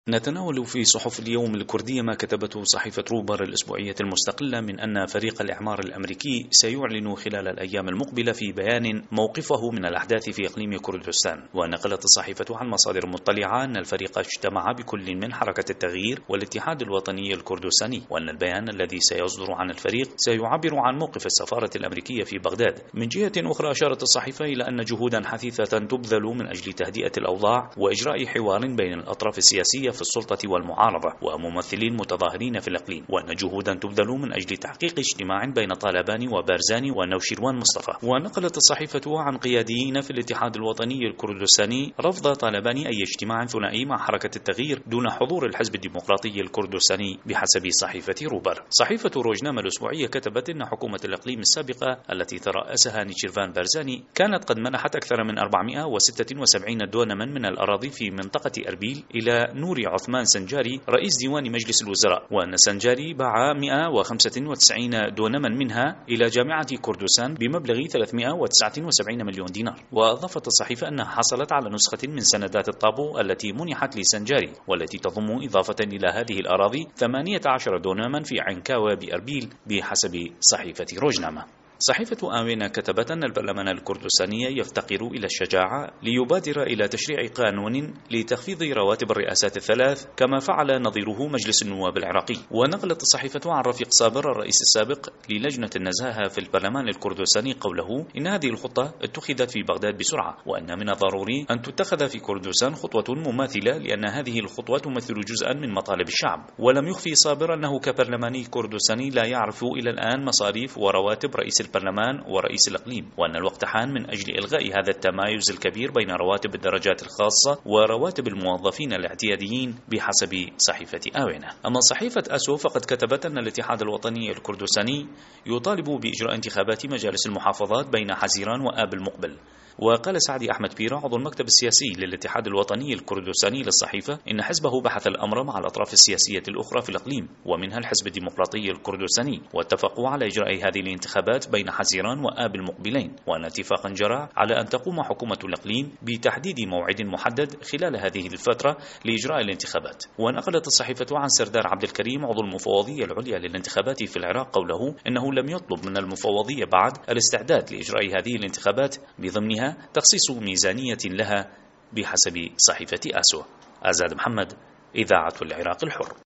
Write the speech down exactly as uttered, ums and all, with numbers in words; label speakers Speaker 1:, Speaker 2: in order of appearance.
Speaker 1: نتناول في صحف اليوم الكردية ما كتبته صحيفة روبر الأسبوعية المستقلة من أن فريق الإعمار الأمريكي سيعلن خلال الأيام المقبلة في بيان موقفه من الأحداث في إقليم كردستان. ونقلت الصحيفة عن مصادر مطلعة أن الفريق اجتمع بكل من حركة التغيير والاتحاد الوطني الكردستاني، وأن البيان الذي سيصدر عن الفريق سيعبر عن موقف السفارة الأمريكية في بغداد. من جهة أخرى أشارت الصحيفة إلى أن جهودا حثيثة تبذل من أجل تهدئة الأوضاع وإجراء حوار بين الأطراف السياسية في السلطة والمعارضة وممثلين متظاهرين في الإقليم، وأن جهودا تبذل من أجل تحقيق اجتماع بين طالبان وبارزاني ونوشيروان مصطفى. ونقلت الصحيفة عن قياديين في الاتحاد الوطني الكردستاني رفض طالبان أي اجتماع ثنائي مع حركة التغيير دون حضور الحزب الديمقراطي الكردستاني بحسب صحيفة روبر. صحيفة روجنامة الأسبوعية كتبت إن حكومة الإقليم السابقة التي ترأسها نيشيرفان بارزاني كانت قد منحت أكثر من أربعمائة وستة وسبعين دونما من الأراضي في منطقة أربيل إلى نوري عثمان سنجاري رئيس ديوان مجلس الوزراء، وأن سنجاري باع مائة وخمسة وتسعين دونما منها إلى جامعة كردستان بمبلغ ثلاثمائة وتسعة وسبعين مليون دينار. وأضافت الصحيفة أنها حصلت على نسخة من سندات الطابو التي منحت لسنجاري، والتي تضم إضافة إلى هذه الأراضي ثمانية عشر دونما في عنكاوى بأربيل بحسب صحيفة روجنامة. صحيفة آوينا كتبت أن البرلمان الكردستاني يفتقر إلى الشجاعة ليبادر إلى تشريع قانون لتخفيض رواتب الرئاسات الثلاث كما فعل نظيره مجلس النواب العراقي. ونقلت الصحيفة عن رفيق صابر الرئيس السابق للجنة النزاهة في البرلمان الكردستاني قوله إن هذه الخطة اتخذت في بغداد بسرعة، وأن من الضروري أن تتخذ في كردستان خطوة مماثلة لأن هذه الخطوة تمثل جزءا من مطالب الشعب. ولم يخفي صابر أنه كبرلماني كردستاني لا يعرف إلى الآن مصاريف ورواتب رئيس البرلمان ورئيس الإقليم، وأن الوقت حان من أجل إلغاء هذا التمايز الكبير بين رواتب الدرجات الخاصة ورواتب الموظفين الاعتياديين بحسب صحيفة آوينا. أما صحيفة أسو فقد كتبت أن الاتحاد الوطني الكردستاني يطالب بإجراء انتخابات مجالس المحافظات بين حزيران وآب المقبل. وقال سعدي أحمد بيرة عضو المكتب السياسي للاتحاد الوطني الكردستاني للصحيفة إن حزبه بحث الأمر مع الأطراف السياسية الأخرى في الإقليم ومنها الحزب الديمقراطي الكردستاني، واتفقوا على إجراء هذه الانتخابات بين حزيران وآب المقبلين، وأن اتفاقا جرى على أن تقوم حكومة الإقليم بتحديد موعد محدد خلال هذه الفترة لإجراء الانتخابات. ونقلت الصحيفة عن سردار عبد الكريم عضو المفوضية العليا للانتخابات في العراق قوله إنه لم يطلب من المفوضية بعد الاستعداد لإجراء هذه الانتخابات بضمنها تخصيص ميزانية لها بحسب صحيفة أسو. أزاد محمد، إذاعة العراق الحر.